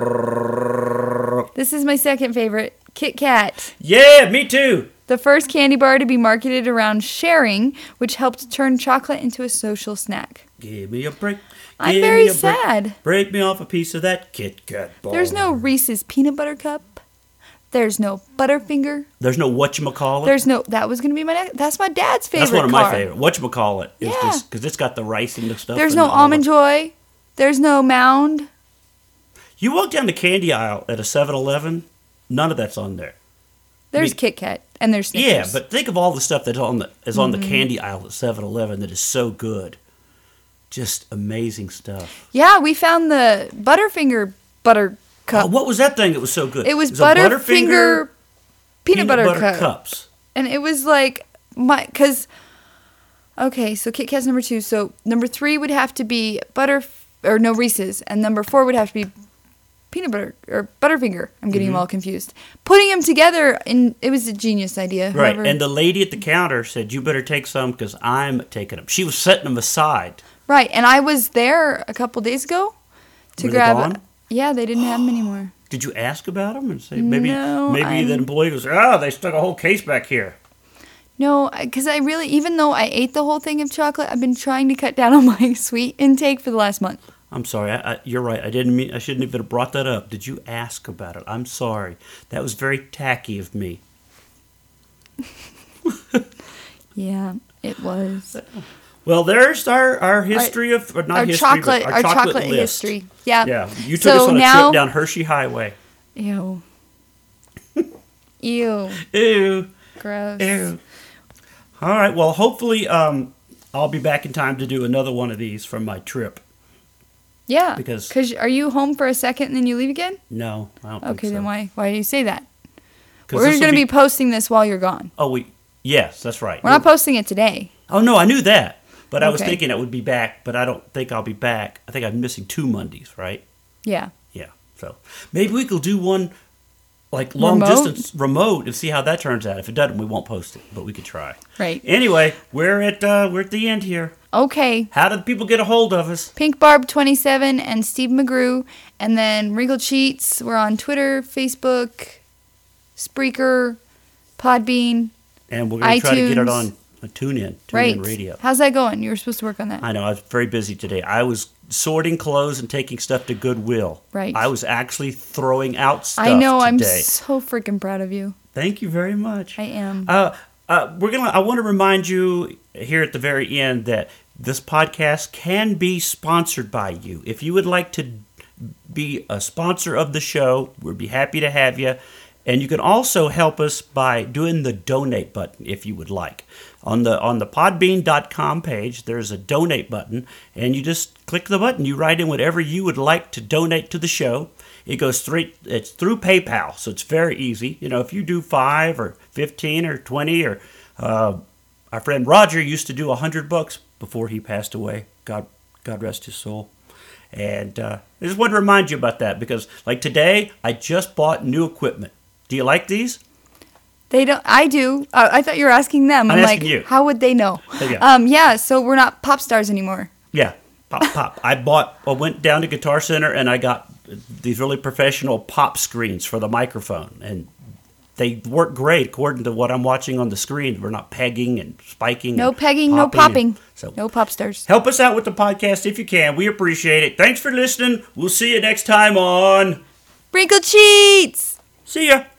[SPEAKER 1] this is my second favorite, Kit Kat.
[SPEAKER 2] Yeah, me too.
[SPEAKER 1] The first candy bar to be marketed around sharing, which helped turn chocolate into a social snack.
[SPEAKER 2] Give me a break.
[SPEAKER 1] I'm
[SPEAKER 2] Give
[SPEAKER 1] very
[SPEAKER 2] me a break.
[SPEAKER 1] sad.
[SPEAKER 2] Break me off a piece of that Kit Kat bar.
[SPEAKER 1] There's no Reese's Peanut Butter Cup. There's no Butterfinger.
[SPEAKER 2] There's no whatchamacallit.
[SPEAKER 1] There's no, that was going to be my next, that's my dad's favorite
[SPEAKER 2] That's one of
[SPEAKER 1] car.
[SPEAKER 2] my favorite. Whatchamacallit is
[SPEAKER 1] Yeah.
[SPEAKER 2] just because it's got the rice and the stuff.
[SPEAKER 1] There's
[SPEAKER 2] and
[SPEAKER 1] no
[SPEAKER 2] all
[SPEAKER 1] Almond
[SPEAKER 2] of-
[SPEAKER 1] Joy. There's no Mound.
[SPEAKER 2] You walk down the candy aisle at a seven eleven, none of that's on there.
[SPEAKER 1] There's
[SPEAKER 2] I mean-
[SPEAKER 1] Kit Kat. And there's Snickers.
[SPEAKER 2] Yeah, but think of all the stuff that's on the is on
[SPEAKER 1] Mm-hmm.
[SPEAKER 2] the candy aisle at seven eleven that is so good. Just amazing stuff.
[SPEAKER 1] Yeah, we found the Butterfinger Butter Cup.
[SPEAKER 2] Oh, what was that thing that was so good?
[SPEAKER 1] It was
[SPEAKER 2] a
[SPEAKER 1] Butterfinger peanut, butter, cup.
[SPEAKER 2] cups.
[SPEAKER 1] And it was like my because okay, so Kit Kat's number two. So number three would have to be butter or no Reese's, and number four would have to be peanut butter or Butterfinger. I'm getting
[SPEAKER 2] Mm-hmm.
[SPEAKER 1] them all confused. Putting them together, and it was a genius idea.
[SPEAKER 2] Right,
[SPEAKER 1] Whoever-
[SPEAKER 2] and the lady at the counter said, "You better take some because I'm taking them." She was setting them aside.
[SPEAKER 1] right, and I was there a couple days ago to
[SPEAKER 2] Were they
[SPEAKER 1] grab.
[SPEAKER 2] gone?
[SPEAKER 1] Yeah, they didn't have them anymore.
[SPEAKER 2] Did you ask about them and say maybe
[SPEAKER 1] No,
[SPEAKER 2] maybe
[SPEAKER 1] I'm-
[SPEAKER 2] the employee goes, "Ah, they stuck a whole case back here."
[SPEAKER 1] No, because I really, even though I ate the whole thing of chocolate, I've been trying to cut down on my sweet intake for the last month.
[SPEAKER 2] I'm sorry. I, I, you're right. I didn't mean. I shouldn't even have brought that up. Did you ask about it? I'm sorry. That was very tacky of me.
[SPEAKER 1] Yeah, it was.
[SPEAKER 2] Well, there's our, our history of or not
[SPEAKER 1] our
[SPEAKER 2] history,
[SPEAKER 1] chocolate,
[SPEAKER 2] but
[SPEAKER 1] our chocolate,
[SPEAKER 2] list.
[SPEAKER 1] history. Yeah.
[SPEAKER 2] Yeah, you took
[SPEAKER 1] So
[SPEAKER 2] us on a
[SPEAKER 1] now-
[SPEAKER 2] trip down Hershey Highway.
[SPEAKER 1] Ew. Ew.
[SPEAKER 2] Ew,
[SPEAKER 1] Gross.
[SPEAKER 2] ew. All right. Well, hopefully, um, I'll be back in time to do another one of these from my trip.
[SPEAKER 1] Yeah.
[SPEAKER 2] Because-
[SPEAKER 1] Because are you home for a second and then you leave again?
[SPEAKER 2] No, I don't think
[SPEAKER 1] Okay,
[SPEAKER 2] so.
[SPEAKER 1] then why why do you say that?
[SPEAKER 2] 'Cause
[SPEAKER 1] We're
[SPEAKER 2] this'll
[SPEAKER 1] going to be posting this while you're gone.
[SPEAKER 2] Oh, we. Yes, that's right.
[SPEAKER 1] We're not posting it today.
[SPEAKER 2] Oh no, I knew that, but I was
[SPEAKER 1] Okay.
[SPEAKER 2] thinking I would be back, but I don't think I'll be back. I think I'm missing two Mondays, right?
[SPEAKER 1] Yeah.
[SPEAKER 2] Yeah. So maybe we could do one like long
[SPEAKER 1] Remote?
[SPEAKER 2] distance remote and see how that turns out. If it doesn't, we won't post it, but we could try.
[SPEAKER 1] Right.
[SPEAKER 2] Anyway, we're at uh, we're at the end here.
[SPEAKER 1] Okay.
[SPEAKER 2] How do people get a hold of us?
[SPEAKER 1] Pink Barb twenty-seven and Steve McGrew. And then Wrinkled Sheets. We're on Twitter, Facebook, Spreaker, Podbean.
[SPEAKER 2] And we're going to try to get it
[SPEAKER 1] iTunes.
[SPEAKER 2] on a TuneIn, TuneIn
[SPEAKER 1] Right.
[SPEAKER 2] Radio.
[SPEAKER 1] How's that going? You were supposed to work on that.
[SPEAKER 2] I know I was very busy today. I was sorting clothes and taking stuff to Goodwill.
[SPEAKER 1] Right.
[SPEAKER 2] I was actually throwing out stuff
[SPEAKER 1] I know. I'm
[SPEAKER 2] today.
[SPEAKER 1] so freaking proud of you.
[SPEAKER 2] Thank you very much.
[SPEAKER 1] I am.
[SPEAKER 2] Uh, uh, we're gonna. I want to remind you here at the very end that this podcast can be sponsored by you. If you would like to be a sponsor of the show, we'd be happy to have you. And you can also help us by doing the donate button if you would like. On the on the podbean dot com page, there's a donate button, and you just click the button. You write in whatever you would like to donate to the show. It goes straight, it's through PayPal, so it's very easy. You know, if you do five or fifteen or twenty, or uh, our friend Roger used to do a hundred bucks before he passed away. God, God rest his soul. And uh, I just wanted to remind you about that because, like today, I just bought new equipment. Do you like these?
[SPEAKER 1] They don't. I do. Uh, I thought you were asking them.
[SPEAKER 2] I'm
[SPEAKER 1] I'm,
[SPEAKER 2] asking
[SPEAKER 1] like,
[SPEAKER 2] you.
[SPEAKER 1] how would they know?
[SPEAKER 2] Yeah.
[SPEAKER 1] Um, yeah. So we're not pop stars anymore.
[SPEAKER 2] Yeah, pop, pop. I bought. I went down to Guitar Center and I got these really professional pop screens for the microphone, and they work great according to what I'm watching on the screen. We're not pegging and spiking.
[SPEAKER 1] No
[SPEAKER 2] and
[SPEAKER 1] pegging, no
[SPEAKER 2] popping
[SPEAKER 1] popping.
[SPEAKER 2] and- so
[SPEAKER 1] No pop stars.
[SPEAKER 2] help us out with the podcast if you can. We appreciate it. Thanks for listening. We'll see you next time on
[SPEAKER 1] Sprinkle cheats!
[SPEAKER 2] See ya.